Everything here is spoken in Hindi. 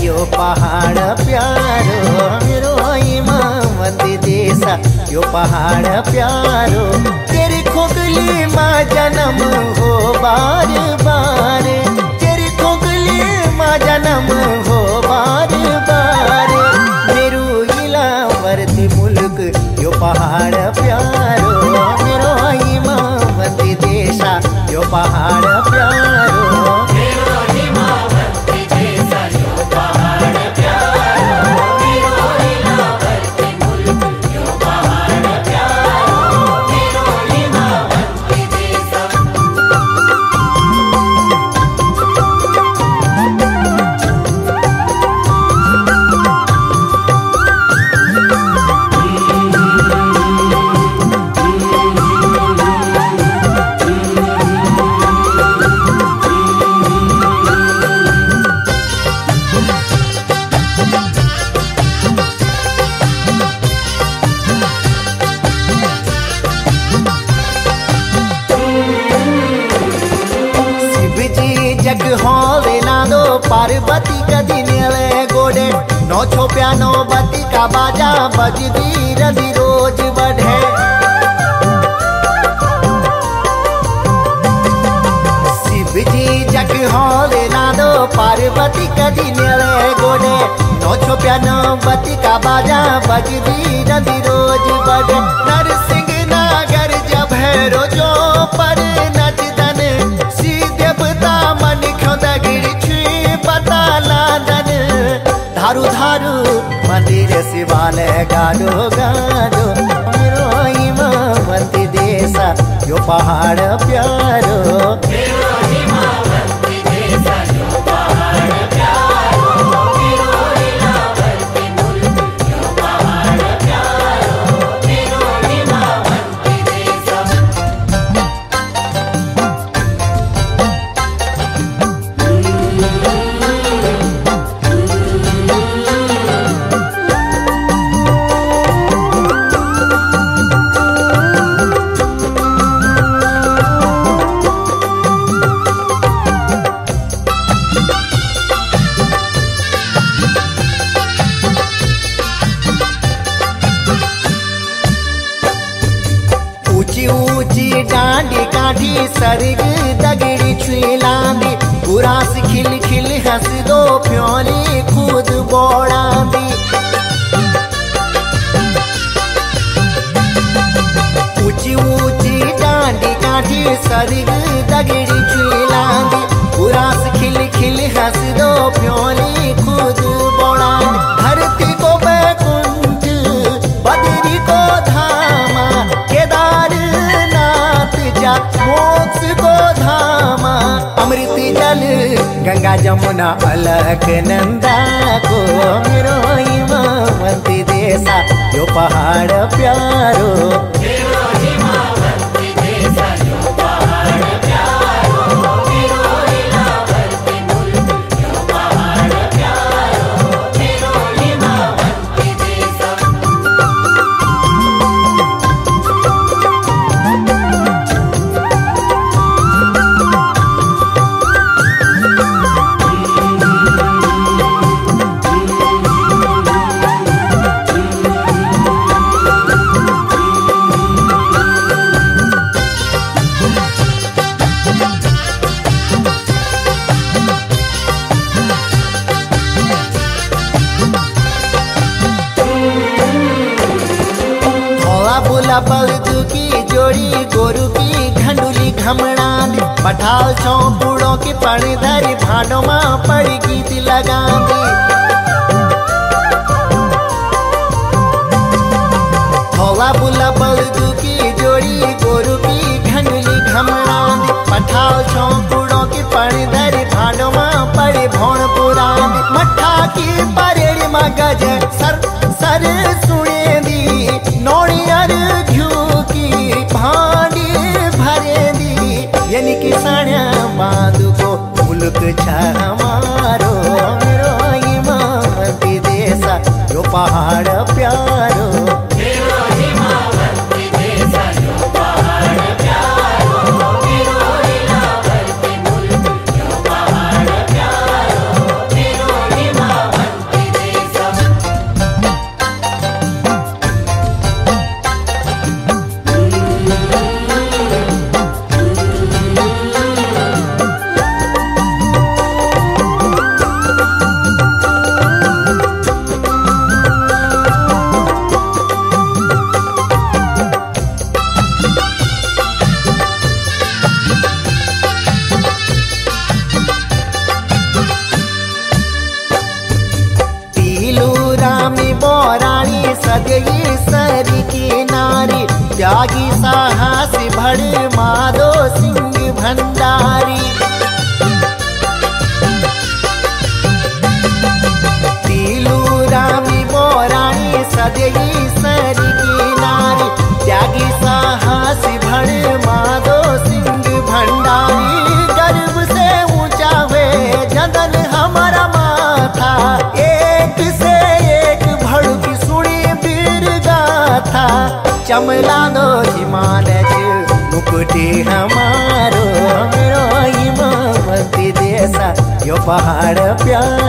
यो पहाड़ प्यारो मेरो हिमावती देसा यो पहाड़ प्यारो। तेरी खोखली माँ जन्म हो बार बार, तेरी खोखली माँ जन्म हो बार बार। मेरो इलावती मुल्क यो पहाड़ प्यारो मेरो हिमावती देसा यो पहाड़ प्यारो। जग होवे ना दो पार्वती कदी नीले गोडे, नो छोप्या नो बती का बाजा बजदी रदी रोज बढ़े। शिव जी जग होवे ना दो पार्वती कदी नीले गोडे, नो छोप्या नो बती का बाजा बजदी रदी रोज बढ़े। नरसिंह नागर जब है रोजो पर नचदन सी देवता मन दगिरी छुई पता लादन। धारू धारू मंदिर शिवालय गाडो गाडो मेरो हिमावती देसा यो पहाड़ प्यारो। ऊंची ऊंची डांडी काठी सरग दगड़ी छुई लांदी, बुरास खिल खिल हंस दो प्योली खुद बोड़ांदी। ऊंची ऊंची डांडी काठी सरग दगड़ी छुई लांदी, बुरास खिल खिल हंस दो प्योली खुद बोड़ांदी। धरती को बैकुंठ बदरी को धामा, केदारनाथ जा मोक्ष को धामा। अमृत जल गंगा जमुना अलख नंदा को मेरो हिमावती देसा यो पहाड़ प्यारो। बोला बलदू की जोड़ी गोरु की घंडुली घमणांद, पठाल चौपुड़ों की पणधरी भांडों मां पड़ गीत लगांदी। थोला बुला बलदू की जोड़ी गोरु की घंडुली घमणांद, पठाल चौपुड़ों की पणधरी भांडों मां पड़ भौण पुरांद। मठा की परेड़ मगज सर सर सुने दी, नौड़ियर घ्यू की भांडी भरे दी। यानी कि साढ़ा बांध को मुल्क छा हमारो मेरो हिमावती देसा यो पहाड़ प्यारो। सदैई सरी की नारी, त्यागी साहसी भड़ माधो सिंह भंडारी। तीलू रामी मोरानी सदैई सरी की नारी, त्यागी साहसी भड़ माधो सिंह भंडारी। गर्व से ऊंचा हुए जदन हमारा माथा, एक से एक भड़की सुनी वीर गाथा। चमला दो हिमालय मुकुटी हमारो, हमरो हिमावती देसा यो पहाड़ प्यार